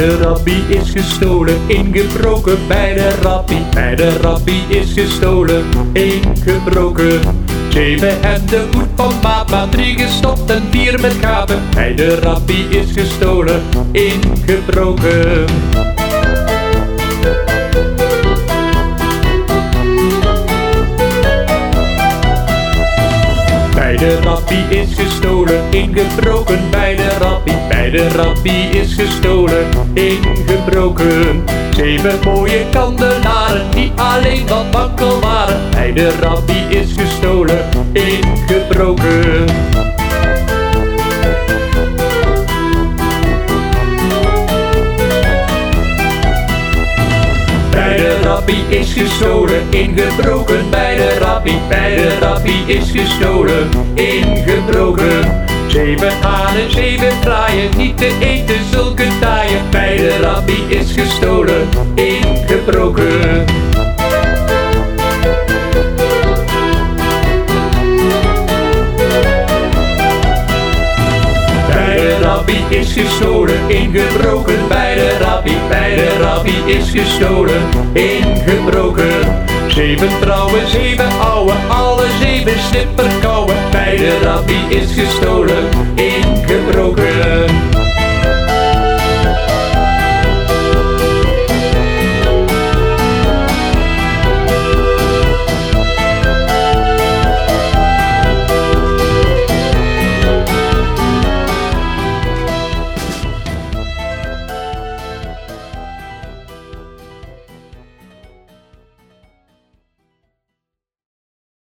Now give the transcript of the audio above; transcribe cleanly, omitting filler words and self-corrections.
de rabbi is gestolen, ingebroken bij de rabbi. Bij de rabbi is gestolen, ingebroken. 7 hemden goed van maat, 3 gestopt en 4 met gaten. Bij de rabbi is gestolen, ingebroken. Bij de rabbi is gestolen, ingebroken bij de rabbi. Bij de rabbi is gestolen, ingebroken. 7 mooie kandelaren die alleen wat wankel waren. Bij de rabbi is gestolen, ingebroken. Bij de rabbi is gestolen, ingebroken bij de rabbi. Bij de rabbi is gestolen, ingebroken. 7 hanen, 7 fraaien, niet te eten zulke taaien. Bij de rabbi is gestolen, ingebroken. Bij de rabbi is gestolen, ingebroken bij de rabbi. Bij de rabbi is gestolen, ingebroken. 7 trouwen, 7 ouwe, alle 7 snipperkouwen. Bij de rabbi is gestolen, ingebroken.